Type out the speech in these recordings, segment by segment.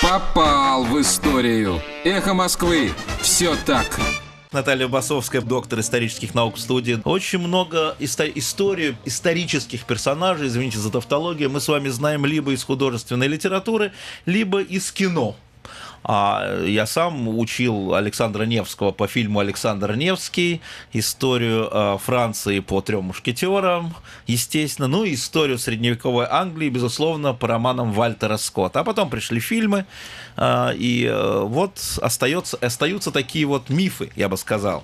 Попал в историю. Эхо Москвы. Все так. Наталья Басовская, доктор исторических наук в студии. Очень много исторических персонажей, извините за тавтологию, мы с вами знаем либо из художественной литературы, либо из кино. Я сам учил Александра Невского по фильму «Александр Невский», историю Франции по «Трем мушкетерам», естественно, ну и историю средневековой Англии, безусловно, по романам Вальтера Скотта. А потом пришли фильмы, и вот остаются такие вот мифы, я бы сказал.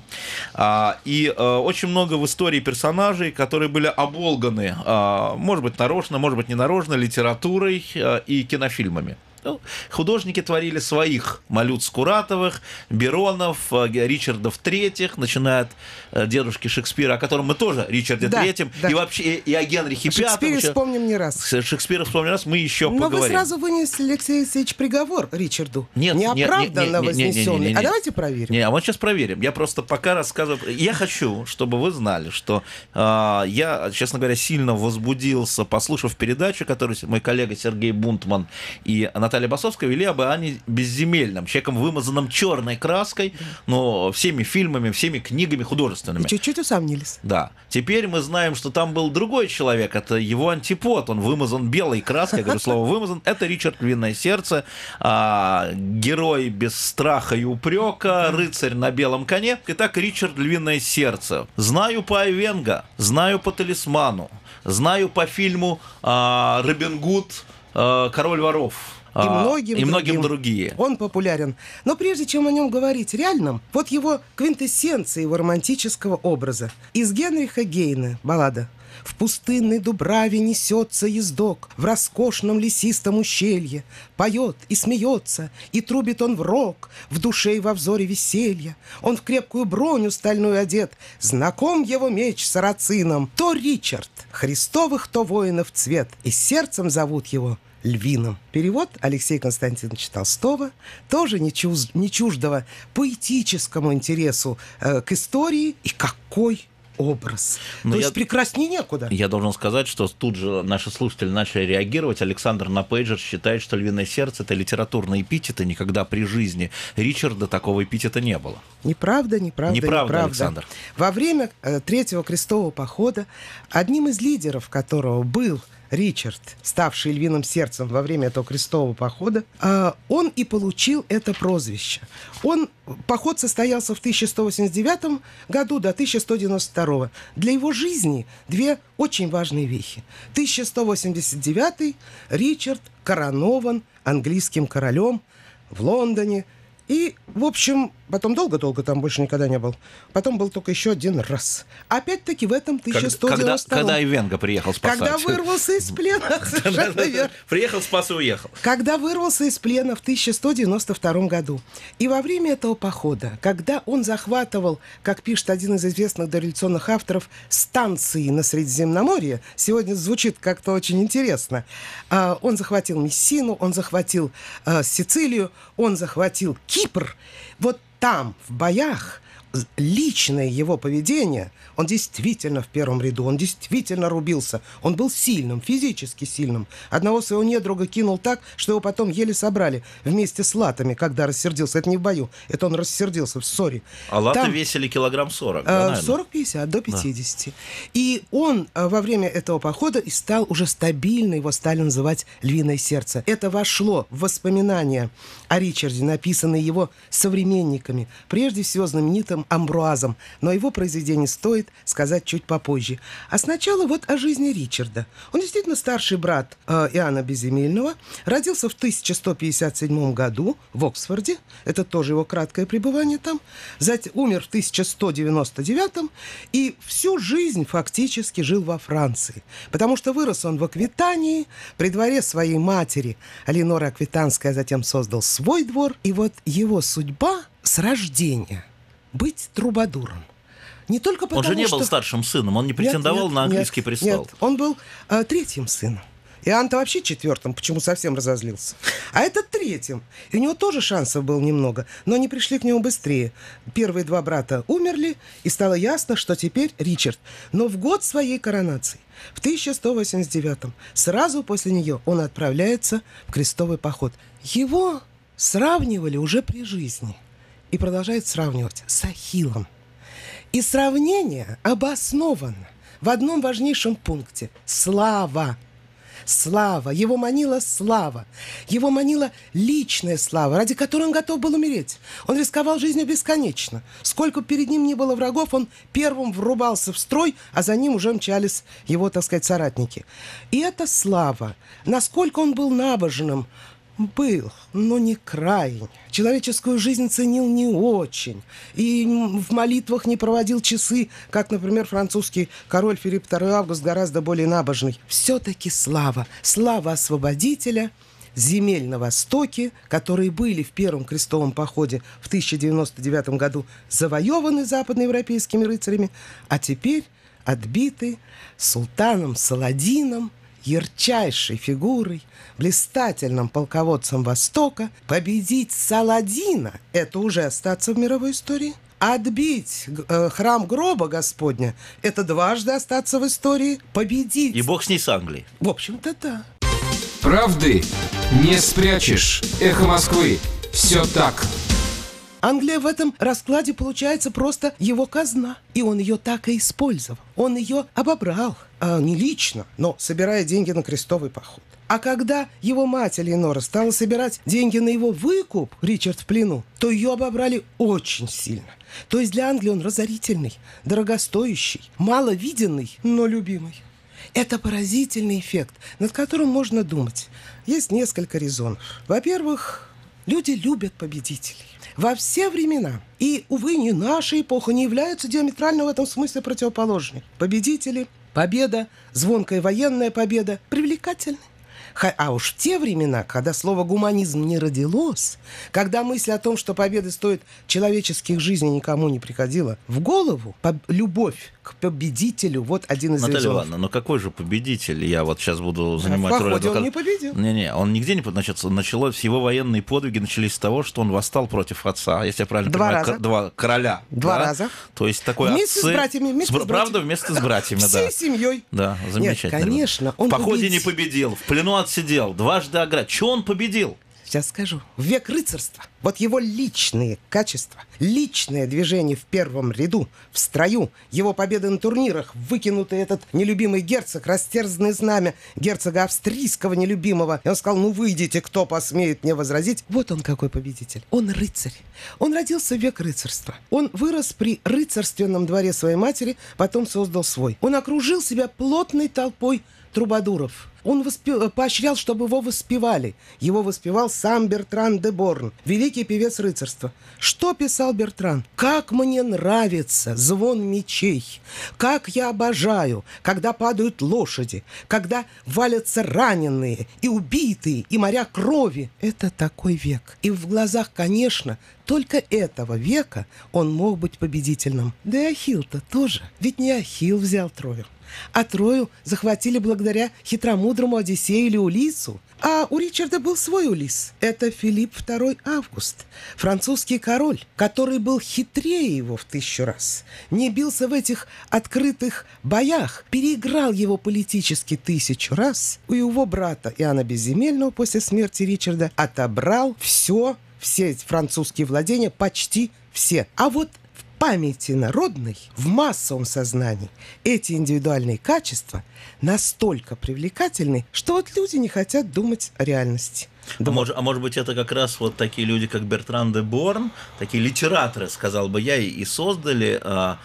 И очень много в истории персонажей, которые были оболганы, может быть, нарочно, может быть, не нарочно, литературой и кинофильмами. Художники творили своих: Малют Скуратовых, Беронов, Ричардов III, начиная от дедушки Шекспира, о котором мы тоже, Ричарде III, да. И вообще и о Генрихе V. Шекспира вспомним не раз. Шекспира вспомним не раз, мы еще поговорим. Но вы сразу вынесли, Алексей Алексеевич, приговор Ричарду. Нет, неоправданно вознесенный. А давайте проверим. А вот сейчас проверим. Я просто пока рассказываю. Я хочу, чтобы вы знали, что я, честно говоря, сильно возбудился, послушав передачу, которую мой коллега Сергей Бунтман и Наталья Басовская вели об Иоанне Безземельном, человеком, вымазанным черной краской, но всеми фильмами, всеми книгами художественными. И чуть-чуть усомнились. Да. Теперь мы знаем, что там был другой человек, это его антипод, он вымазан белой краской, я говорю слово «вымазан», это Ричард Львиное Сердце, герой без страха и упрека, рыцарь на белом коне. Итак, Ричард Львиное Сердце. Знаю по Айвенго, знаю по «Талисману», знаю по фильму «Робин Гуд. Король воров». И многим другие. Он популярен. Но прежде чем о нем говорить реальном, вот его квинтэссенция его романтического образа. Из Генриха Гейне баллада. В пустынной дубраве несется ездок, в роскошном лесистом ущелье. Поет и смеется, и трубит он в рог, в душе и во взоре веселья. Он в крепкую броню стальную одет, знаком его меч сарацином. То Ричард, Христовых, то воинов цвет, и сердцем зовут его Львиным. Перевод Алексея Константиновича Толстого, тоже не чуждого поэтическому интересу к истории, и какой образ. То есть прекраснее некуда. Я должен сказать, что тут же наши слушатели начали реагировать. Александр Напейджер считает, что «Львиное сердце» — это литературный эпитет, и никогда при жизни Ричарда такого эпитета не было. Неправда. Александр. Во время Третьего крестового похода одним из лидеров которого был Ричард, ставший Львиным сердцем во время этого крестового похода, он и получил это прозвище. Поход состоялся в 1189 году до 1192. Для его жизни две очень важные вехи. 1189 Ричард коронован английским королем в Лондоне. И, в общем, потом долго-долго там больше никогда не был. Потом был только еще один раз. Опять-таки в этом 1192. Когда Айвенго приехал спасать. Когда вырвался из плена. Приехал, спас и уехал. Когда вырвался из плена в 1192 году. И во время этого похода, когда он захватывал, как пишет один из известных дореволюционных авторов, станции на Средиземноморье, сегодня звучит как-то очень интересно, он захватил Мессину, он захватил Сицилию, он захватил Кипр. Вот там, в боях, личное его поведение, он действительно в первом ряду, он действительно рубился. Он был сильным, физически сильным. Одного своего недруга кинул так, что его потом еле собрали вместе с латами, когда рассердился. Это не в бою, это он рассердился в ссоре. А латы весили килограмм 40, да, 40-50, до 50. Да. И он во время этого похода и стал уже стабильно, его стали называть «Львиное сердце». Это вошло в воспоминания о Ричарде, написанные его современниками, прежде всего знаменитым Амбруазом. Но его произведение стоит сказать чуть попозже. А сначала вот о жизни Ричарда. Он действительно старший брат Иоанна Безземельного. Родился в 1157 году в Оксфорде. Это тоже его краткое пребывание там. Затем умер в 1199 и всю жизнь фактически жил во Франции. Потому что вырос он в Аквитании, при дворе своей матери Алиноры Аквитанской, а затем создал свой двор. И вот его судьба с рождения — быть трубадуром. Не только потому, он же не был старшим сыном, он не претендовал на английский престол. Нет, он был третьим сыном. Иоанн-то вообще четвертым, почему совсем разозлился. А этот третьим. И у него тоже шансов было немного, но они пришли к нему быстрее. Первые два брата умерли, и стало ясно, что теперь Ричард. Но в год своей коронации, в 1189, сразу после нее он отправляется в крестовый поход. Его сравнивали уже при жизни и продолжают сравнивать с Ахиллом. И сравнение обосновано в одном важнейшем пункте – слава. Слава. Его манила слава. Его манила личная слава, ради которой он готов был умереть. Он рисковал жизнью бесконечно. Сколько перед ним не было врагов, он первым врубался в строй, а за ним уже мчались его, так сказать, соратники. И эта слава, насколько он был набожным, был, но не крайне. Человеческую жизнь ценил не очень. И в молитвах не проводил часы, как, например, французский король Филипп II Август, гораздо более набожный. Все-таки слава. Слава освободителя земель на Востоке, которые были в Первом крестовом походе в 1099 году завоеваны западноевропейскими рыцарями, а теперь отбиты султаном Саладином, ярчайшей фигурой, блистательным полководцем Востока. Победить Саладина – это уже остаться в мировой истории. Отбить храм гроба Господня – это дважды остаться в истории. Победить... И бог с ней, с Англией. В общем-то, да. Правды не спрячешь. Эхо Москвы. Все так. Англия в этом раскладе получается просто его казна. И он ее так и использовал. Он ее обобрал. Не лично, но собирая деньги на крестовый поход. А когда его мать Элеонора стала собирать деньги на его выкуп, Ричард в плену, то ее обобрали очень сильно. То есть для Англии он разорительный, дорогостоящий, маловиденный, но любимый. Это поразительный эффект, над которым можно думать. Есть несколько резонов. Во-первых, люди любят победителей. Во все времена. И, увы, не наша эпоха не являются диаметрально в этом смысле противоположной. Победители, победа, звонкая военная победа привлекательны. А уж в те времена, когда слово «гуманизм» не родилось, когда мысль о том, что победа стоит человеческих жизней, никому не приходила в голову, любовь к победителю — вот один из Наталья резонов. Ивановна, но какой же победитель? Я вот сейчас буду занимать В роль походе адвоката. он не победил. Не-не, он нигде не... Значит, началось, его военные подвиги начались с того, что он восстал против отца, если я правильно Два понимаю, раза. Два короля. Два да? раза. То есть такой Вместе отцы... с братьями. Вместе с братьями. Правда, вместе с братьями, да. Всей семьей. Да, замечательно. Нет, конечно, он в походе победил. не победил, в плену отсидел, дважды ограбил. Чего он победил? Сейчас скажу. В век рыцарства. Вот его личные качества, личное движение в первом ряду, в строю, его победы на турнирах, выкинутый этот нелюбимый герцог, растерзанное знамя герцога австрийского нелюбимого. И он сказал: ну выйдите, кто посмеет мне возразить. Вот он какой победитель. Он рыцарь. Он родился в век рыцарства. Он вырос при рыцарственном дворе своей матери, потом создал свой. Он окружил себя плотной толпой трубадуров. Он поощрял, чтобы его воспевали. Его воспевал сам Бертран де Борн, великий певец рыцарства. Что писал Бертран? «Как мне нравится звон мечей! Как я обожаю, когда падают лошади, когда валятся раненые и убитые, и моря крови!» Это такой век. И в глазах, конечно, только этого века он мог быть победительным. Да и Ахилл-то тоже. Ведь не Ахилл взял Трою. А Трою захватили благодаря хитромудрому Одиссею или Улиссу. А у Ричарда был свой Улисс. Это Филипп II Август, французский король, который был хитрее его в 1000 раз. Не бился в этих открытых боях, переиграл его политически 1000 раз. У его брата Иоанна Безземельного после смерти Ричарда отобрал все эти французские владения, почти все. А вот в памяти народной, в массовом сознании эти индивидуальные качества настолько привлекательны, что вот люди не хотят думать о реальности. А может быть, это как раз вот такие люди, как Бертран де Борн, такие литераторы, сказал бы я, и создали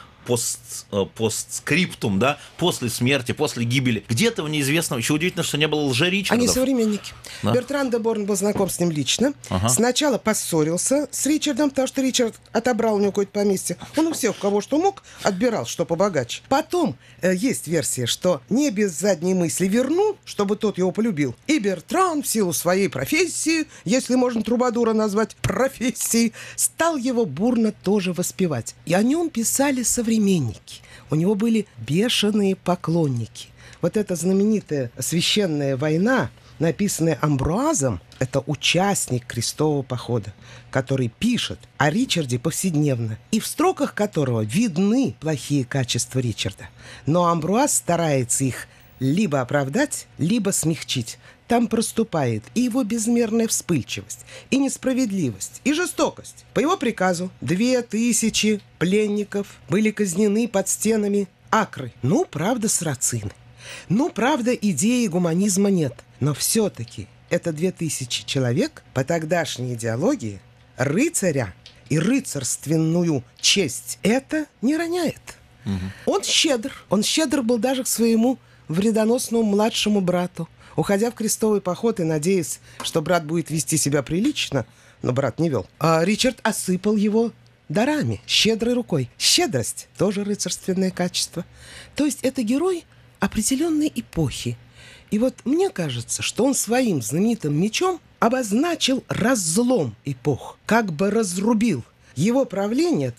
постскриптум, да, после смерти, после гибели. Где-то в неизвестном, еще удивительно, что не было лже-Ричардов. Они современники. Да? Бертран де Борн был знаком с ним лично. Ага. Сначала поссорился с Ричардом, потому что Ричард отобрал у него какое-то поместье. Он у всех, у кого что мог, отбирал, что побогаче. Потом есть версия, что не без задней мысли вернул, чтобы тот его полюбил. И Бертран в силу своей профессии, если можно трубадура назвать профессией, стал его бурно тоже воспевать. И о нем писали современники. У него были бешеные поклонники. Вот эта знаменитая священная война, написанная Амбруазом, это участник крестового похода, который пишет о Ричарде повседневно, и в строках которого видны плохие качества Ричарда. Но Амбруаз старается их либо оправдать, либо смягчить. там проступает и его безмерная вспыльчивость, и несправедливость, и жестокость. По его приказу 2000 пленников были казнены под стенами Акры. Ну, правда, сарацины. Ну, правда, идеи гуманизма нет. Но все-таки это 2000 человек по тогдашней идеологии рыцаря и рыцарственную честь это не роняет. Он щедр был даже к своему вредоносному младшему брату. Уходя в крестовый поход и надеясь, что брат будет вести себя прилично, но брат не вел, а Ричард осыпал его дарами, щедрой рукой. Щедрость – тоже рыцарственное качество. То есть это герой определенной эпохи. И вот мне кажется, что он своим знаменитым мечом обозначил разлом эпох, как бы разрубил. Его правление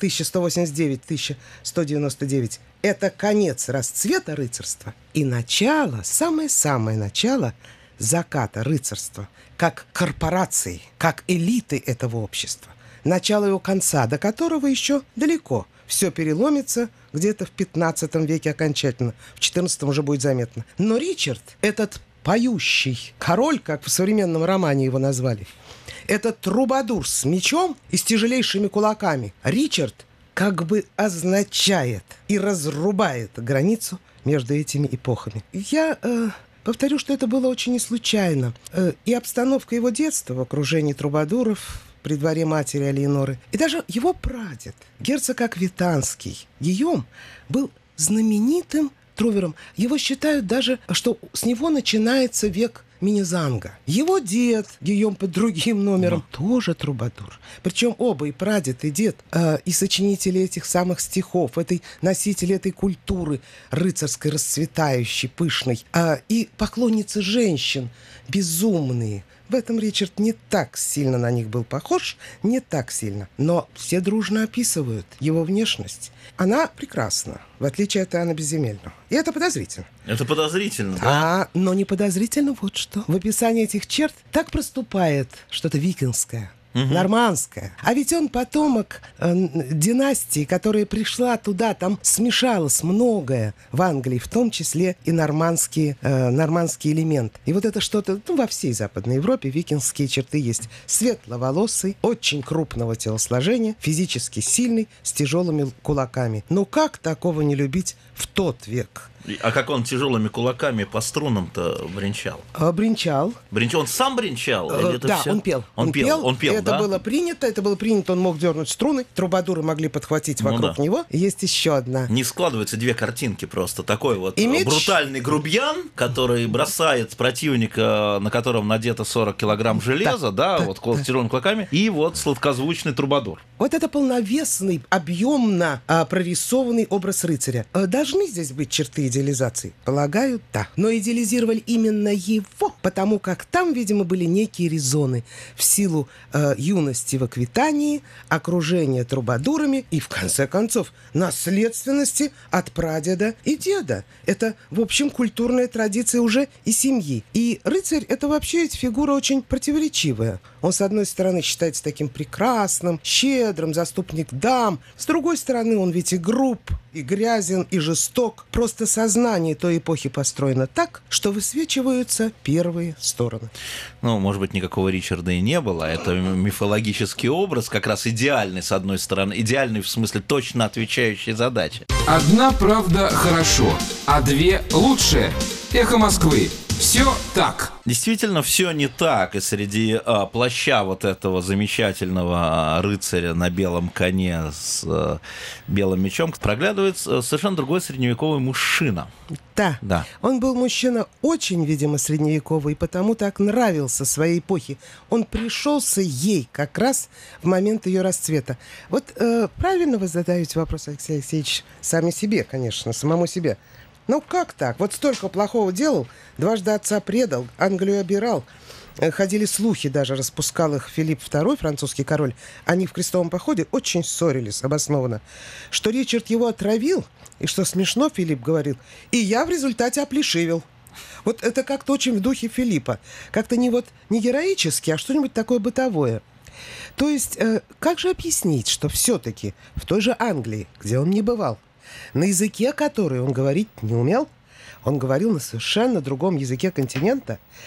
1189-1199 – это конец расцвета рыцарства и начало, самое-самое начало заката рыцарства, как корпорации, как элиты этого общества. Начало его конца, до которого еще далеко. Все переломится где-то в 15 веке окончательно, в 14 уже будет заметно. Но Ричард, этот поющий король, как в современном романе его назвали, этот трубадур с мечом и с тяжелейшими кулаками, Ричард как бы означает и разрубает границу между этими эпохами. Я повторю, что это было очень не случайно. И обстановка его детства в окружении трубадуров, при дворе матери Алиеноры, и даже его прадед, герцог Аквитанский, Гийом, был знаменитым трувером. Его считают даже, что с него начинается век Минезанга. Его дед, Гийом под другим номером, тоже трубадур. Причем оба, и прадед, и дед, и сочинители этих самых стихов, носители этой культуры рыцарской, расцветающей, пышной, и поклонницы женщин, безумные. В этом Ричард не так сильно на них был похож, не так сильно. Но все дружно описывают его внешность. Она прекрасна, в отличие от Иоанна Безземельного. И это подозрительно. Это подозрительно, да? Но не подозрительно вот что. В описании этих черт так проступает что-то викингское, нормандское. А ведь он потомок династии, которая пришла туда, там смешалось многое в Англии, в том числе и нормандский элемент. И вот это что-то, во всей Западной Европе викингские черты есть. Светловолосый, очень крупного телосложения, физически сильный, с тяжелыми кулаками. Ну как такого не любить в тот век? А как он тяжелыми кулаками по струнам-то бренчал? Бренчал. Он сам бренчал? Или это да, все? Он пел. Это да? было принято, он мог дернуть струны, трубадуры могли подхватить вокруг него. Есть еще одна. Не складываются две картинки просто. Такой вот меч... брутальный грубиян, который бросает противника, на котором надето 40 килограмм железа, с тяжелыми кулаками, и вот сладкозвучный трубадур. Вот это полновесный, объемно прорисованный образ рыцаря. Должны здесь быть черты идеализации? Полагаю, да. Но идеализировали именно его, потому как там, видимо, были некие резоны в силу юности в Аквитании, окружения трубадурами и, в конце концов, наследственности от прадеда и деда. Это, в общем, культурная традиция уже и семьи. И рыцарь — это вообще фигура очень противоречивая. Он, с одной стороны, считается таким прекрасным, щедрым, заступник дам. С другой стороны, он ведь и груб, и грязен, и жесток. Просто сознание той эпохи построено так, что высвечиваются первые стороны. Может быть, никакого Ричарда и не было. Это мифологический образ, как раз идеальный, с одной стороны. Идеальный, в смысле, точно отвечающий задаче. Одна правда хорошо, а две лучше. Эхо Москвы. Все так. Действительно, все не так. И среди плаща вот этого замечательного рыцаря на белом коне с белым мечом проглядывает совершенно другой средневековый мужчина. Да. Он был мужчина очень, видимо, средневековый, и потому так нравился своей эпохе. Он пришелся ей как раз в момент ее расцвета. Вот правильно вы задаете вопрос, Алексей Алексеевич, сами себе, конечно, самому себе. Ну как так? Вот столько плохого делал, дважды отца предал, Англию обирал. Ходили слухи, даже распускал их Филипп II, французский король. Они в крестовом походе очень ссорились, обоснованно. Что Ричард его отравил, и что смешно, Филипп говорил, и я в результате оплешивел. Вот это как-то очень в духе Филиппа. Как-то не героически, а что-нибудь такое бытовое. То есть, как же объяснить, что все-таки в той же Англии, где он не бывал, на языке, который он говорить не умел, он говорил на совершенно другом языке континента,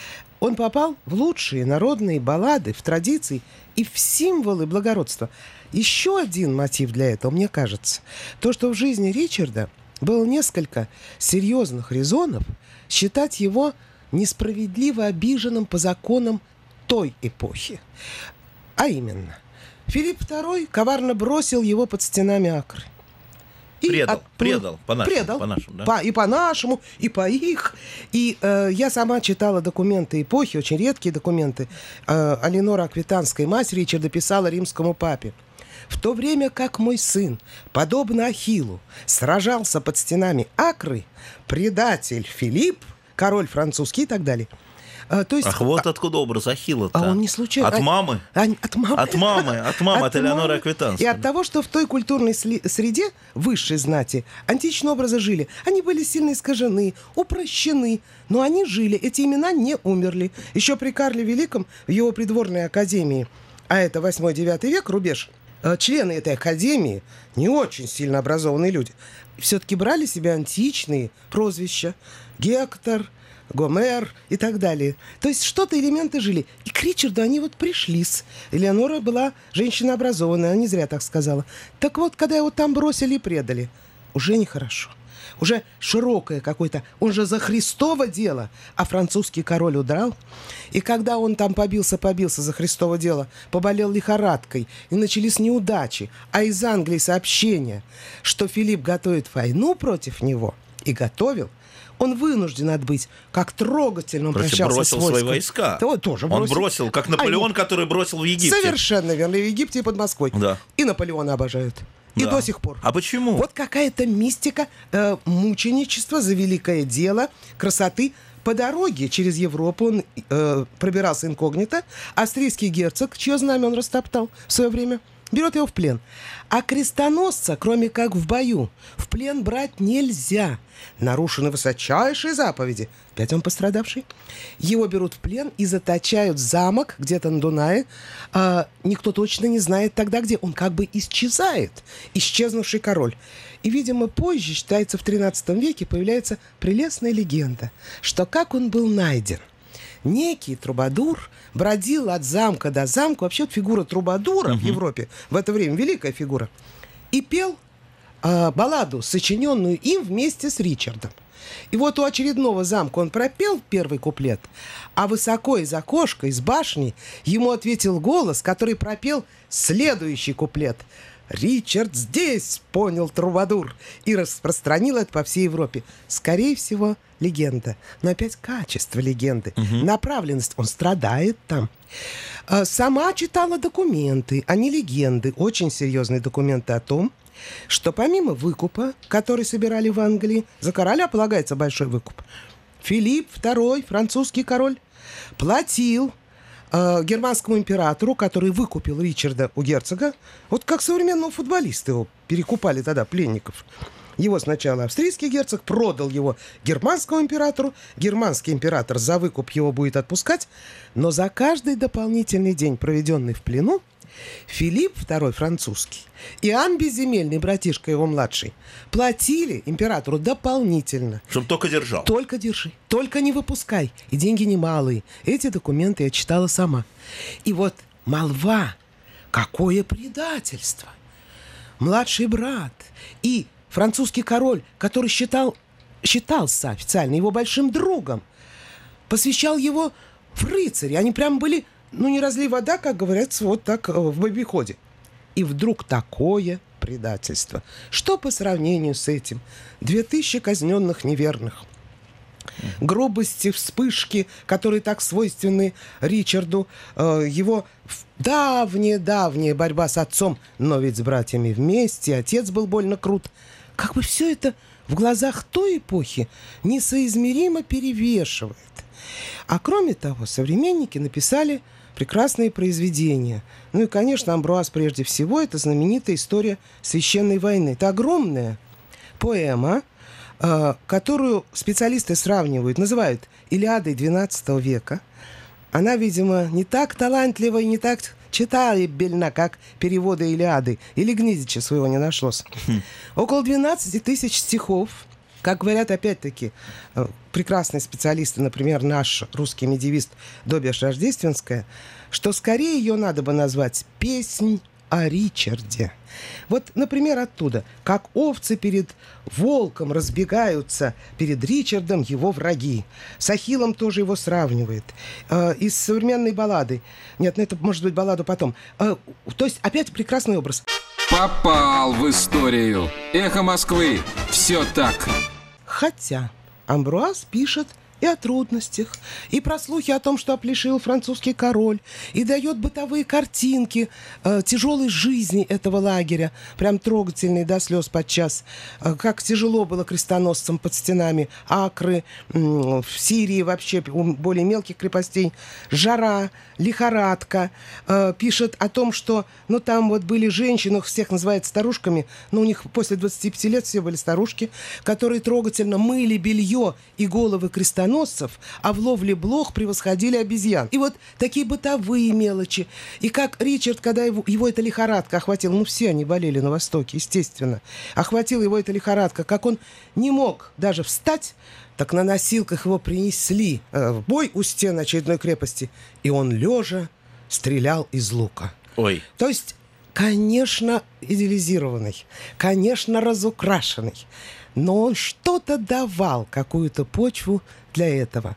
Он попал в лучшие народные баллады, в традиции и в символы благородства. Еще один мотив для этого, мне кажется, то, что в жизни Ричарда было несколько серьезных резонов считать его несправедливо обиженным по законам той эпохи. А именно, Филипп II коварно бросил его под стенами Акры. Предал, по-нашему, да? И по-нашему, и по их. И я сама читала документы эпохи, очень редкие документы. Алинора Аквитанская, мать Ричарда, писала римскому папе: «В то время как мой сын, подобно Ахиллу, сражался под стенами Акры, предатель Филипп, король французский и так далее». То есть, вот откуда образ Ахилла-то. А он не случайно. От мамы? От мамы. От Элеоноры Аквитанской. И от того, что в той культурной среде высшей знати античные образы жили. Они были сильно искажены, упрощены, но они жили. Эти имена не умерли. Еще при Карле Великом в его придворной академии, а это 8-9 век, рубеж, члены этой академии, не очень сильно образованные люди, все-таки брали себе античные прозвища. Гектор, Гомер и так далее. То есть что-то элементы жили. И к Ричарду они вот пришлись. Элеонора была женщина образованная, она не зря так сказала. Так вот, когда его там бросили и предали, уже нехорошо. Уже широкое какое-то, он же за Христово дело, а французский король удрал. И когда он там побился за Христово дело, поболел лихорадкой, и начались неудачи, а из Англии сообщение, что Филипп готовит войну против него, и готовил, он вынужден отбыть. Как трогательно он прощался с войском. Бросил свои войска. Он бросил, как Наполеон, который бросил в Египте. Совершенно верно. В Египте и под Москвой. Да. И Наполеона обожают. И до сих пор. А почему? Вот какая-то мистика мученичества за великое дело, красоты. По дороге через Европу он пробирался инкогнито. Австрийский герцог, чье знамя он растоптал в свое время, берет его в плен. А крестоносца, кроме как в бою, в плен брать нельзя. Нарушены высочайшие заповеди. Опять он пострадавший. Его берут в плен и заточают в замок где-то на Дунае. Никто точно не знает тогда, где. Он как бы исчезает. Исчезнувший король. И, видимо, позже, считается, в 13 веке появляется прелестная легенда, что как он был найден. Некий трубадур бродил от замка до замка. Вообще фигура трубадура в Европе в это время великая фигура. И пел балладу, сочиненную им вместе с Ричардом. И вот у очередного замка он пропел первый куплет, а высоко из окошка, из башни, ему ответил голос, который пропел следующий куплет. «Ричард здесь!» — понял трубадур и распространил это по всей Европе. Скорее всего, легенда. Но опять качество легенды. Направленность. Он страдает там. Сама читала документы, а не легенды. Очень серьезные документы о том, что помимо выкупа, который собирали в Англии, за короля полагается большой выкуп, Филипп II, французский король, платил германскому императору, который выкупил Ричарда у герцога, вот как современного футболиста его перекупали тогда пленников. Его сначала австрийский герцог продал его германскому императору, германский император за выкуп его будет отпускать, но за каждый дополнительный день, проведенный в плену, Филипп II французский и Иоанн Безземельный, братишка его младший, платили императору дополнительно. Чтобы только держал. Только держи, только не выпускай. И деньги немалые. Эти документы я читала сама. И вот молва, какое предательство. Младший брат и французский король, который считался официально его большим другом, посвящал его в рыцари. Они прям были... не разлей вода, как говорится, вот так в обиходе. И вдруг такое предательство. Что по сравнению с этим? 2000 казненных неверных. Грубости, вспышки, которые так свойственны Ричарду. Его давняя борьба с отцом, но ведь с братьями вместе. Отец был больно крут. Как бы все это в глазах той эпохи несоизмеримо перевешивает. А кроме того, современники написали прекрасные произведения. Ну и, конечно, Амбруаз прежде всего, это знаменитая история священной войны. Это огромная поэма, которую специалисты сравнивают, называют Илиадой XII века. Она, видимо, не так талантлива и не так читабельна, как переводы Илиады. Или Гнедича своего не нашлось. Около 12 тысяч стихов, Как говорят, опять-таки, прекрасные специалисты, например, наш русский медиевист Добиш Рождественская, что скорее ее надо бы назвать «Песнь о Ричарде». Вот, например, оттуда. Как овцы перед волком разбегаются перед Ричардом его враги. С Ахиллом тоже его сравнивает. Из современной баллады. Нет, ну это может быть балладу потом. То есть опять прекрасный образ. Попал в историю. Эхо Москвы. Все так. Хотя Амбруаз пишет и о трудностях, и про слухи о том, что оплешил французский король, и дает бытовые картинки тяжелой жизни этого лагеря, прям трогательные до слез подчас, как тяжело было крестоносцам под стенами Акры, в Сирии вообще, у более мелких крепостей, жара, лихорадка. Пишет о том, что, ну, там вот были женщины, их всех называют старушками, но у них после 25 лет все были старушки, которые трогательно мыли белье и головы крестоносцев, а в ловле блох превосходили обезьян. И вот такие бытовые мелочи. И как Ричард, когда его эта лихорадка охватила, ну, все они болели на Востоке, естественно, охватила его эта лихорадка, как он не мог даже встать, так на носилках его принесли в бой у стен очередной крепости, и он лежа стрелял из лука. Ой. То есть, конечно, идеализированный, конечно, разукрашенный, но он что-то давал, какую-то почву для этого.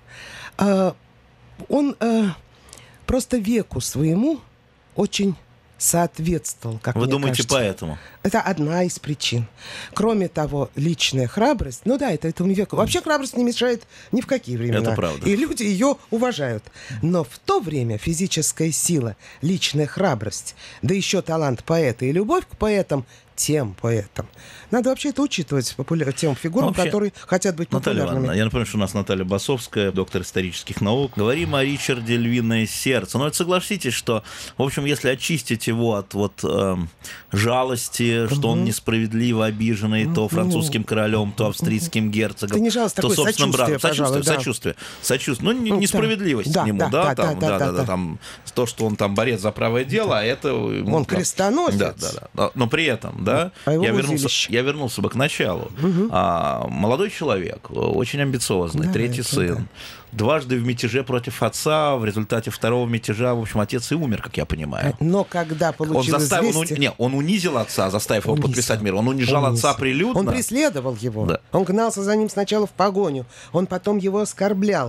Он просто веку своему очень соответствовал, как Вы мне думаете, кажется. поэтому? Это одна из причин. Кроме того, личная храбрость, ну да, это этому веку. Вообще храбрость не мешает ни в какие времена. Это правда. И люди ее уважают. Но в то время физическая сила, личная храбрость, да еще талант поэта и любовь к поэтам, тем поэтам. Надо вообще это учитывать, тем фигурам, Вообще, которые хотят быть Наталья популярными. Ивановна, я напомню, что у нас Наталья Басовская, доктор исторических наук. Говорим о Ричарде «Львиное сердце». Но это согласитесь, что, в общем, если очистить его от жалости, что он несправедливо обиженный то французским королем, то австрийским герцогом, Это не жалость, то такое собственным сочувствие, братом. пожалуй, да. Сочувствие. Ну, несправедливость да, к нему, да, там, то, что он там борец за правое дело, а это... Он крестоносец. Да. Но при этом, да, А его я вернулся бы к началу. Молодой человек, очень амбициозный, Да, третий это сын. да. Дважды в мятеже против отца, в результате второго мятежа, в общем, отец и умер, как я понимаю. Но когда получил известие... Он унизил отца, заставив его подписать мир. Он унижал отца прилюдно. Он преследовал его. Да. Он гнался за ним сначала в погоню. Он потом его оскорблял.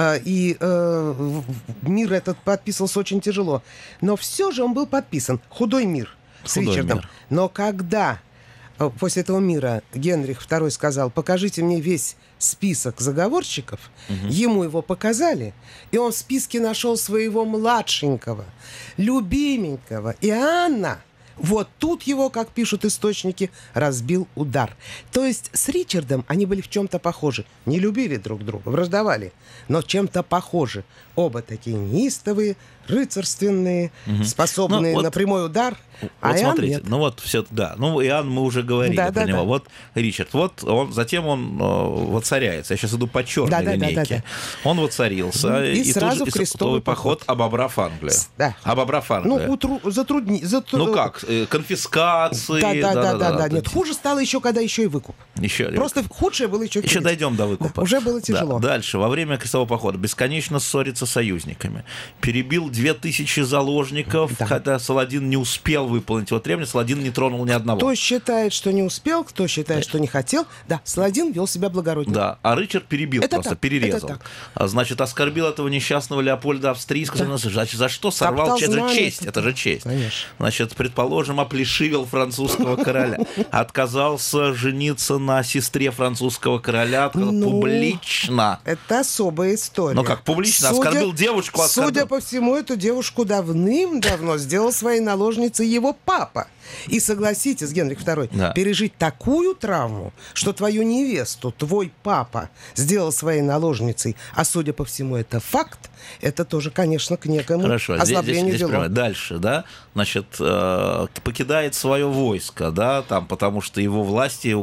Мир этот подписывался очень тяжело. Но все же он был подписан. Худой мир с Худой Ричардом. мир. Но когда после этого мира Генрих II сказал: покажите мне весь список заговорщиков, ему его показали, и он в списке нашел своего младшенького, любименького Иоанна. Вот тут его, как пишут источники, разбил удар. То есть с Ричардом они были в чем-то похожи. Не любили друг друга, враждовали, но чем-то похожи. Оба такие неистовые, рыцарственные, способные на прямой удар. Вот Иоанн смотрите, нет. Иоанн мы уже говорили про него. Да. Вот Ричард, затем он воцаряется. Я сейчас иду по черной линейке. Да. Он воцарился И сразу в крестовый поход, обобрав Англию. Да. Обобрав Англию. Ну как, конфискации. Да. Нет, хуже стало еще, когда еще и выкуп. Просто худшее было еще впереди. Еще дойдем до выкупа. Уже было тяжело. Да. Дальше, во время крестового похода, бесконечно ссорится с союзниками. Перебил 2000 заложников, хотя Саладин не успел выполнить его требования, Саладин не тронул ни одного. Кто считает, что не успел, кто считает, что не хотел. Да, Саладин вел себя благородно. Да, а Ричард перебил, перерезал. Это так. Значит, оскорбил этого несчастного Леопольда Австрийского. Да. Значит, за что сорвал? Это же честь. Это же честь. Конечно. Значит, предположим, оплешивил французского короля. Отказался жениться на сестре французского короля публично. Это особая история. Ну как публично? Оскорбил девушку. Судя по всему, эту девушку давным-давно сделал своей наложницей его папа. И согласитесь, Генрих II, пережить такую травму, что твою невесту твой папа сделал своей наложницей, а судя по всему, это факт, это тоже, конечно, к некому озлоблению вело. Дальше, да, значит, покидает свое войско, да, там, потому что его власти угрожает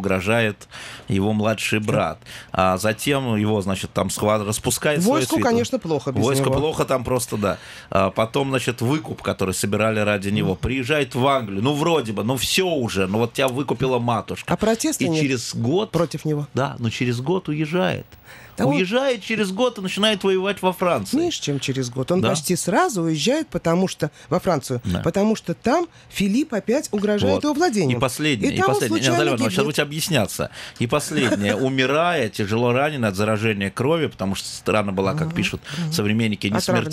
встречает его младший брат. А затем его, значит, там распускает свою Войску, свиту. конечно, плохо без Войску него. плохо там просто, да. А потом, значит, выкуп, который собирали ради него. Приезжает в Англию. Ну, вроде бы, ну, все уже. Ну, вот тебя выкупила матушка. А протеста И нет через год... против него. Да, но через год уезжает. Да он- Уезжает через год и начинает воевать во Франции. Меньше, чем через год. Он Да. почти сразу уезжает, потому что во Францию, Да. потому что там Филипп опять угрожает Вот. его владением. И последнее, там он Наталья случайно Ивановна, сейчас гибнет. будете объясняться. И последнее, умирая, тяжело ранен от заражения крови, потому что рана была, как пишут современники,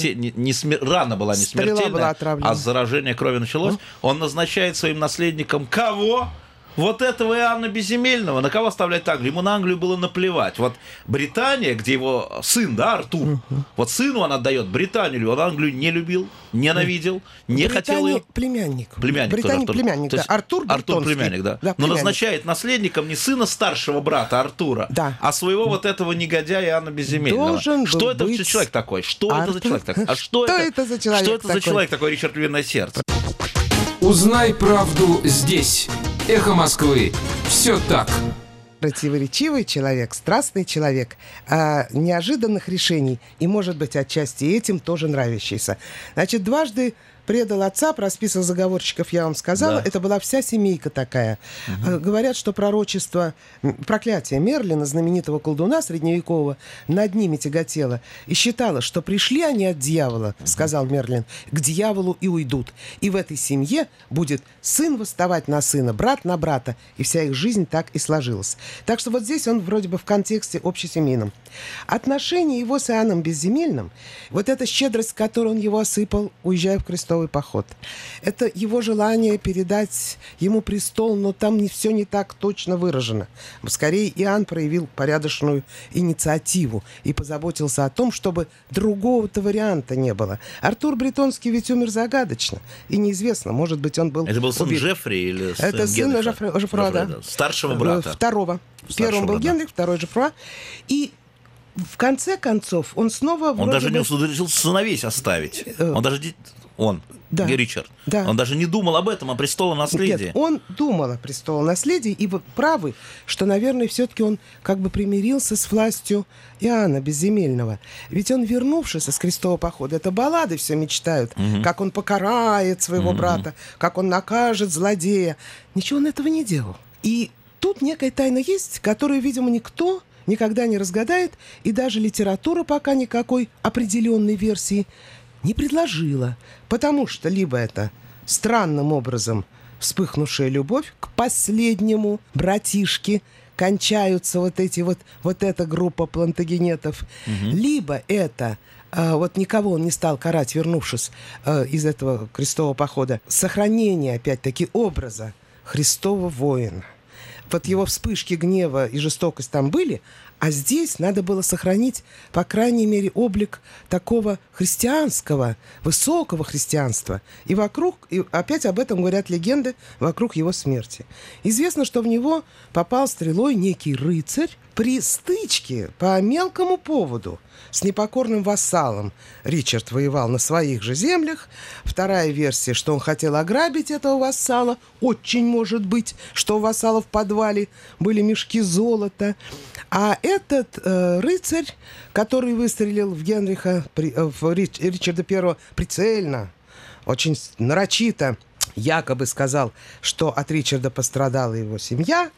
рана была не Стрела была смертельная, отравлена. а заражение крови началось. Он назначает своим наследником кого? Вот этого Иоанна Безземельного. На кого оставлять Англию? Ему на Англию было наплевать. Вот Британия, где его сын, да, Артур, вот сыну он отдает Британию, он Англию не любил, ненавидел, не хотел ее. Племянник. Племянник тоже Британия Артур. племянник, То да. есть Артур Бретонский. племянник, да. Но племянник. назначает наследником не сына старшего брата Артура, Да. а своего вот этого негодяя Иоанна Безземельного. Должен Что был это быть за человек такой? Что это за Артур. человек такой? А что это за человек Что это за такой? человек такой, Ричард Львиное Сердце? Узнай правду здесь. Эхо Москвы. Все так. Противоречивый человек, страстный человек, неожиданных решений и, может быть, отчасти этим тоже нравящийся. Значит, дважды предал отца, про список заговорщиков я вам сказала, Да. это была вся семейка такая. Говорят, что проклятие Мерлина, знаменитого колдуна средневекового, над ними тяготело и считало, что пришли они от дьявола, сказал Мерлин, к дьяволу и уйдут. И в этой семье будет сын восставать на сына, брат на брата, и вся их жизнь так и сложилась. Так что вот здесь он вроде бы в контексте общесемейном. Отношения его с Иоанном Безземельным, вот эта щедрость, которой он его осыпал, уезжая в крестовый поход, это его желание передать ему престол, но там все не так точно выражено. Скорее, Иоанн проявил порядочную инициативу и позаботился о том, чтобы другого-то варианта не было. Артур Бретонский ведь умер загадочно, и неизвестно, может быть, он был Это был сын убит. Джеффри или сын Это сын Генриха? Жефруа, да. Старшего брата. Второго. Первым был брата. Генрих, второй Жефруа. И в конце концов он снова... Он даже не удостоверился сыновей оставить. Он даже... Да. Ричард. Да. Он даже не думал об этом, о престолонаследии. Нет, он думал о престолонаследии, и вы правы, что, наверное, все-таки он как бы примирился с властью Иоанна Безземельного. Ведь он, вернувшись с крестового похода, это баллады все мечтают, как он покарает своего брата, как он накажет злодея. Ничего он этого не делал. И тут некая тайна есть, которую, видимо, никто никогда не разгадает, и даже литература пока никакой определенной версии не предложила, потому что либо это странным образом вспыхнувшая любовь к последнему братишке, кончаются вот эта группа плантагенетов, либо это вот никого он не стал карать, вернувшись из этого крестового похода, сохранение, опять-таки, образа Христова воина. Вот его вспышки гнева и жестокость там были, а здесь надо было сохранить, по крайней мере, облик такого христианского, высокого христианства. И опять об этом говорят легенды вокруг его смерти. Известно, что в него попал стрелой некий рыцарь при стычке по мелкому поводу с непокорным вассалом. Ричард воевал на своих же землях. Вторая версия, что он хотел ограбить этого вассала. Очень может быть, что у вассала в подвале были мешки золота. А этот рыцарь, который выстрелил в Генриха, в Ричарда I прицельно, очень нарочито, якобы сказал, что от Ричарда пострадала его семья,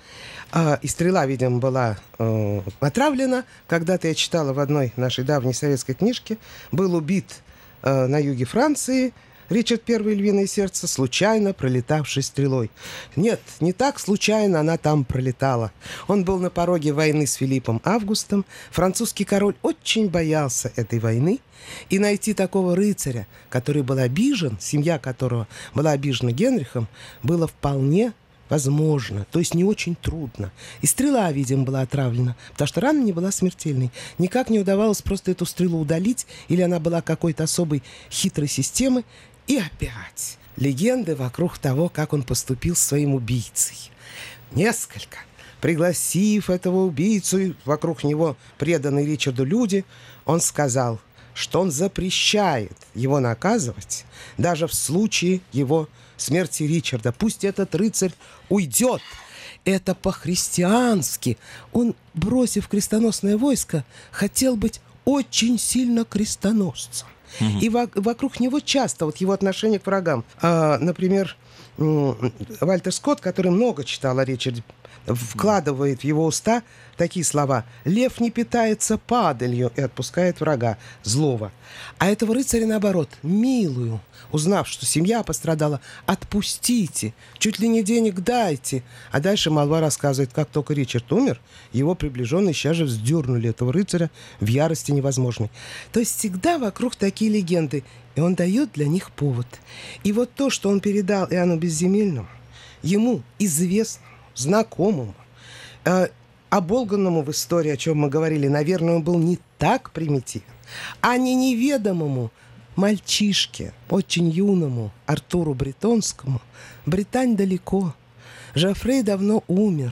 и стрела, видимо, была отравлена. Когда-то я читала в одной нашей давней советской книжке, был убит на юге Франции Ричард I Львиное Сердце, случайно пролетавший стрелой. Нет, не так случайно она там пролетала. Он был на пороге войны с Филиппом Августом. Французский король очень боялся этой войны. И найти такого рыцаря, который был обижен, семья которого была обижена Генрихом, было вполне возможно, то есть не очень трудно. И стрела, видимо, была отравлена, потому что рана не была смертельной. Никак не удавалось просто эту стрелу удалить, или она была какой-то особой хитрой системы. И опять легенды вокруг того, как он поступил с своим убийцей. Несколько. Пригласив этого убийцу, и вокруг него преданные Ричарду люди, он сказал, что он запрещает его наказывать даже в случае его смерти Ричарда. Пусть этот рыцарь уйдет. это по-христиански. Он, бросив крестоносное войско, хотел быть очень сильно крестоносцем. И вокруг него часто вот его отношение к врагам. Например, Вальтер Скотт, который много читал о Ричарде, вкладывает в его уста такие слова: «Лев не питается падалью и отпускает врага, злого». А этого рыцаря, наоборот, милую, узнав, что семья пострадала, отпустите, чуть ли не денег дайте. А дальше молва рассказывает, как только Ричард умер, его приближенные сейчас же вздернули этого рыцаря в ярости невозможной. То есть всегда вокруг такие легенды, и он дает для них повод. И вот то, что он передал Иоанну Безземельному, ему известному, знакомому, оболганному в истории, о чем мы говорили, наверное, он был не так примитивен, а не неведомому мальчишке, очень юному Артуру Бретонскому. Британь далеко, Жофрей давно умер.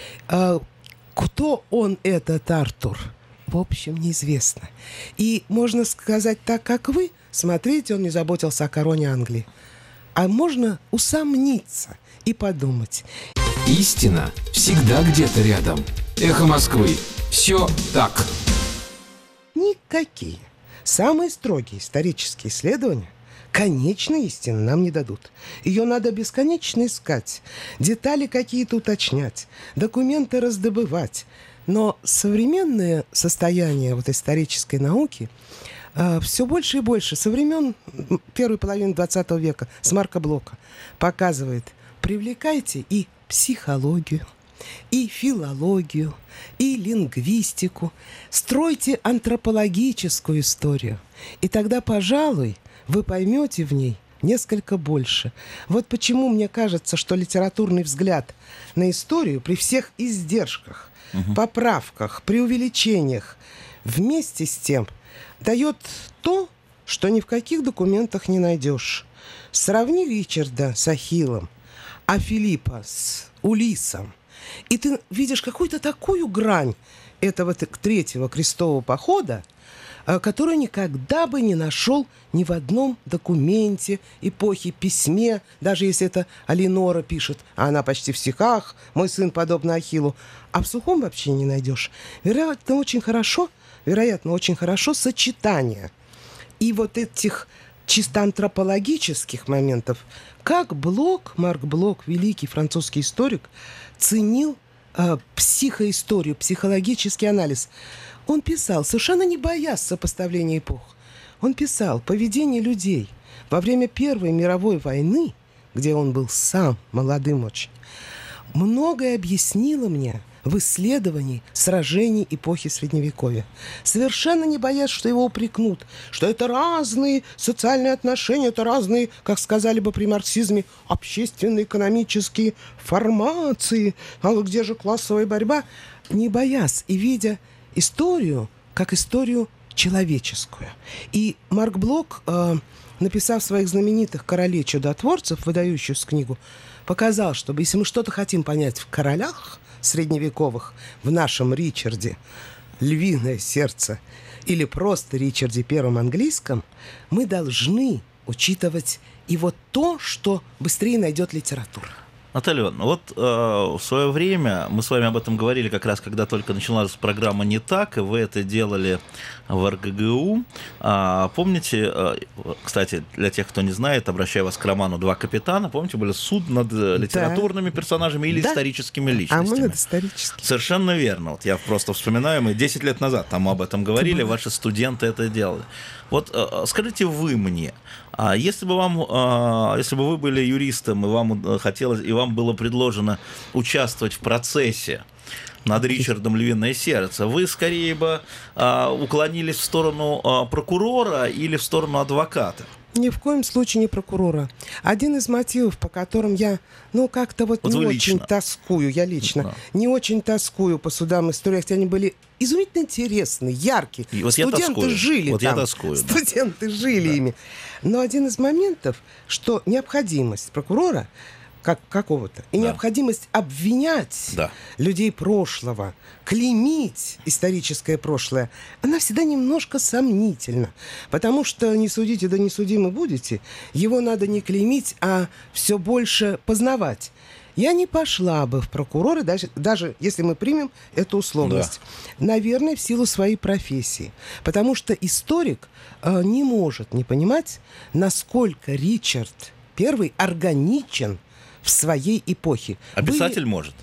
Кто он, этот Артур, в общем, неизвестно. И можно сказать так, как вы, смотрите, он не заботился о короне Англии. А можно усомниться и подумать. Истина всегда где-то рядом. Эхо Москвы. Все так. Никакие самые строгие исторические исследования конечной истины нам не дадут. Ее надо бесконечно искать, детали какие-то уточнять, документы раздобывать. Но современное состояние вот исторической науки все больше и больше со времен первой половины 20 века с Марка Блока показывает: привлекайте и психологию, и филологию, и лингвистику, стройте антропологическую историю, и тогда, пожалуй, вы поймете в ней несколько больше. Вот почему мне кажется, что литературный взгляд на историю при всех издержках, поправках, преувеличениях вместе с тем дает то, что ни в каких документах не найдешь. Сравни Ричарда с Ахиллом, а Филиппа с Улиссом, и ты видишь какую-то такую грань этого третьего крестового похода, которую никогда бы не нашел ни в одном документе эпохи, письме, даже если это Алинора пишет, а она почти в стихах, мой сын подобно Ахиллу, а в сухом вообще не найдешь. Вероятно, очень хорошо сочетание и вот этих чисто антропологических моментов, как Марк Блок, великий французский историк, ценил психоисторию, психологический анализ. Он писал, совершенно не боясь сопоставления эпох, он писал поведение людей во время Первой мировой войны, где он был сам молодым очень, многое объяснило мне в исследовании сражений эпохи Средневековья. Совершенно не боясь, что его упрекнут, что это разные социальные отношения, это разные, как сказали бы при марксизме, общественно-экономические формации. А где же классовая борьба? Не боясь и видя историю как историю человеческую. И Марк Блок, написав своих знаменитых «Королей чудотворцев», выдающуюся книгу, показал, что если мы что-то хотим понять в королях средневековых, в нашем Ричарде «Львиное сердце» или просто Ричарде Первом английском, мы должны учитывать и вот то, что быстрее найдет литература. Наталья Ивановна, вот в свое время, мы с вами об этом говорили как раз, когда только началась программа «Не так», и вы это делали в РГГУ. Помните, кстати, для тех, кто не знает, обращаю вас к роману «Два капитана», помните, были суд над литературными персонажами или историческими личностями? А мы над историческими. Совершенно верно. Вот я просто вспоминаю, мы 10 лет назад там об этом говорили, ваши студенты это делали. Вот скажите вы мне, если бы вы были юристом, и вам хотелось, и вам было предложено участвовать в процессе над Ричардом «Львиное сердце», вы скорее бы уклонились в сторону прокурора или в сторону адвоката? Ни в коем случае не прокурора. Один из мотивов, по которым я, как-то не очень тоскую, я лично, не очень тоскую по судам истории, хотя они были изумительно интересные, яркие. И вот студенты жили вот там. Я тоскую, студенты жили ими. Но один из моментов, что необходимость прокурора какого-то и необходимость обвинять людей прошлого, клеймить историческое прошлое, она всегда немножко сомнительна. Потому что не судите, да не судимы будете, его надо не клеймить, а все больше познавать. Я не пошла бы в прокуроры, даже если мы примем эту условность. Да. Наверное, в силу своей профессии. Потому что историк не может не понимать, насколько Ричард I органичен в своей эпохе. А писатель может?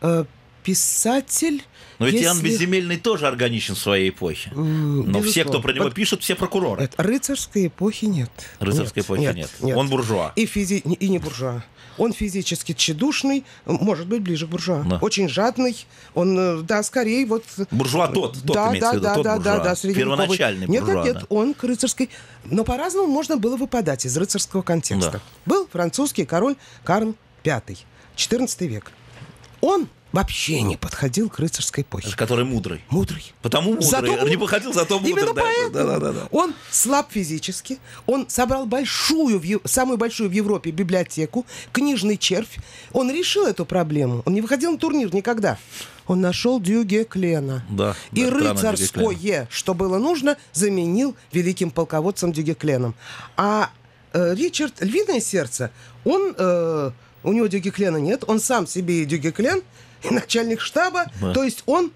Писатель... Но ведь Иоанн Безземельный тоже органичен в своей эпохе. Но безусловно. Все, кто про него пишут, все прокуроры. Рыцарской эпохи нет. Рыцарской эпохи нет. Он буржуа. И не буржуа. Он физически тщедушный, может быть, ближе к буржуа. Да. Очень жадный. Он, да, скорее вот... Буржуа тот имеется в виду, тот буржуа. Первоначальный буржуа. Нет, он к рыцарской... Но по-разному можно было выпадать из рыцарского контекста. Да. Был французский король Карл V, XIV век. Он вообще не подходил к рыцарской эпохе. Который мудрый. Мудрый. Потому мудрый. Не походил, зато мудрый. Именно поэтому. Да. Он слаб физически. Он собрал самую большую в Европе библиотеку, книжный червь. Он решил эту проблему. Он не выходил на турнир никогда. Он нашел Дюгеклена. Да, и рыцарское, что было нужно, заменил великим полководцем Дюгекленом. А Ричард, львиное сердце, он... у него Дюгеклена нет. Он сам себе и Дюгеклен, и начальник штаба, то есть он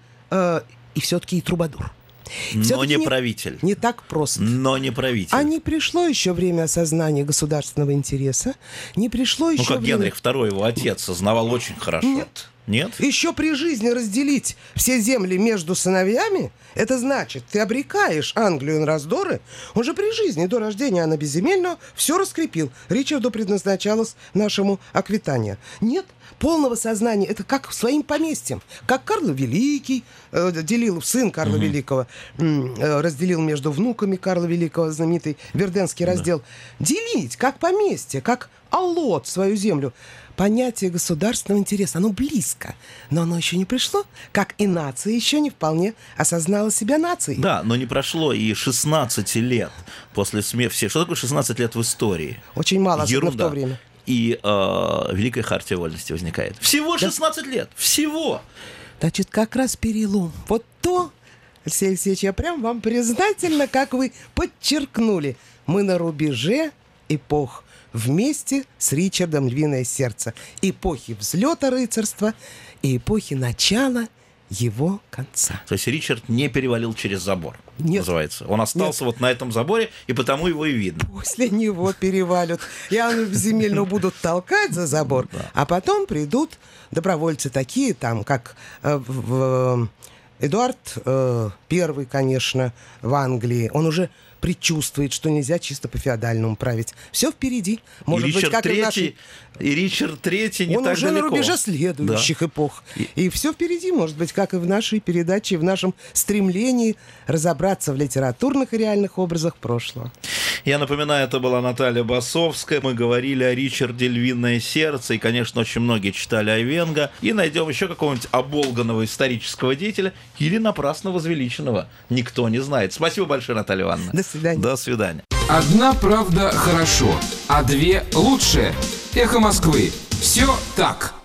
и все-таки и трубадур. Но не правитель. Не так просто. Но не правитель. А не пришло еще время осознания государственного интереса, не пришло еще как время... Генрих II, его отец, сознавал очень хорошо. Нет. Нет? Еще при жизни разделить все земли между сыновьями, это значит, ты обрекаешь Англию на раздоры. Он же при жизни, до рождения Иоанна Безземельного, все раскрепил. Ричарду предназначалось нашему аквитания. Нет полного сознания. Это как своим поместьем. Как Карл Великий делил, сын Карла Великого, разделил между внуками Карла Великого, знаменитый Верденский раздел. Делить, как поместье, как аллот свою землю. Понятие государственного интереса, оно близко, но оно еще не пришло, как и нация еще не вполне осознала себя нацией. Да, но не прошло и 16 лет после смерти. Что такое 16 лет в истории? Очень мало, особенно в то время. И Великая Хартия Вольности возникает. Всего 16 лет, всего! Значит, как раз перелом. Вот то, Алексей Алексеевич, я прям вам признательна, как вы подчеркнули. Мы на рубеже эпох. Вместе с Ричардом «Львиное сердце». Эпохи взлета рыцарства и эпохи начала его конца. То есть Ричард не перевалил через забор, нет, называется. Он остался вот на этом заборе, и потому его и видно. После него перевалят. Иоанна Безземельного будут толкать за забор, а потом придут добровольцы такие, там, как Эдуард I, конечно, в Англии. Он уже предчувствует, что нельзя чисто по-феодальному править. Все впереди. Может быть, как и наши... И Ричард III не он так уже далеко. На рубеже следующих эпох. И все впереди, может быть, как и в нашей передаче, в нашем стремлении разобраться в литературных и реальных образах прошлого. Я напоминаю, это была Наталья Басовская. Мы говорили о Ричарде «Львиное сердце». И, конечно, очень многие читали Айвенго. И найдем еще какого-нибудь оболганного исторического деятеля или напрасно возвеличенного. Никто не знает. Спасибо большое, Наталья Ивановна. До свидания. До свидания. Одна правда хорошо, а две лучше. Эхо Москвы. Все так.